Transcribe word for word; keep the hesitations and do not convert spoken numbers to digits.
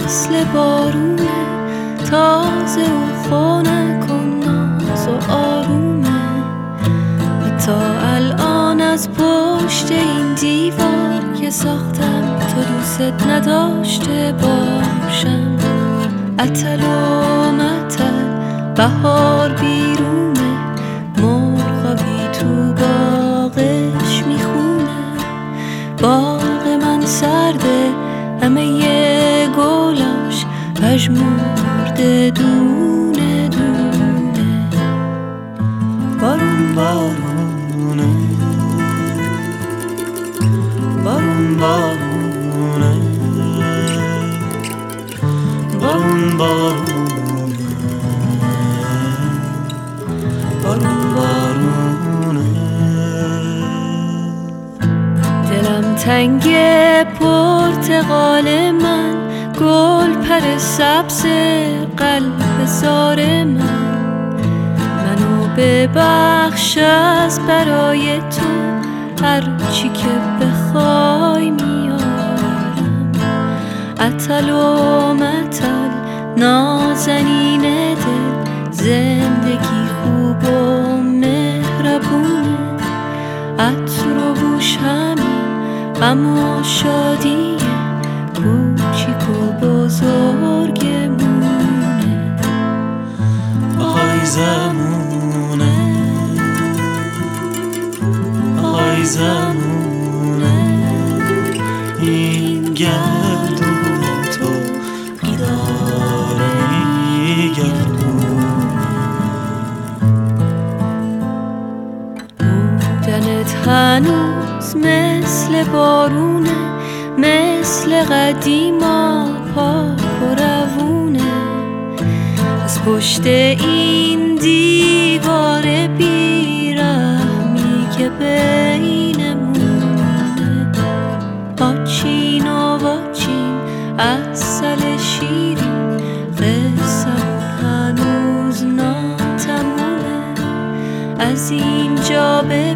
مثل بارونه، تازه و خنک و ناز و آرومه. حتی الان از پشت این دیوار که ساختم تو دوست نداشته باشم. عطل و مطل بهار بیرونه، مرغابی تو باغش میخونه. باغ من سرده، همه ی گلاش پژمرده دونه دونه. بارون بارونه، بارون بارونه، بارون بارونه، بارون بارونه. دلم تنگ پرتقال من، گل پر سبز قلب زار من. منو ببخش از برای تو، هر چی که بخوای میارم. عطل و مطل نازنین دل، زندگی خوب و مهربونه. عطر و بوش همین غم و شادیه، کوچیک و بزرگمونه. آهای زمونه، آهای زمونه، این گردون تو بیداره گردونه. بودنت هنوز مثل بارونه، مثل قدیما پاک و روونه. از پشت این دیوار بیرحمی که بینمونه، آچین و واچین عسل شیرین، قصه‌مون هنوز ناتمومه. از اینجا به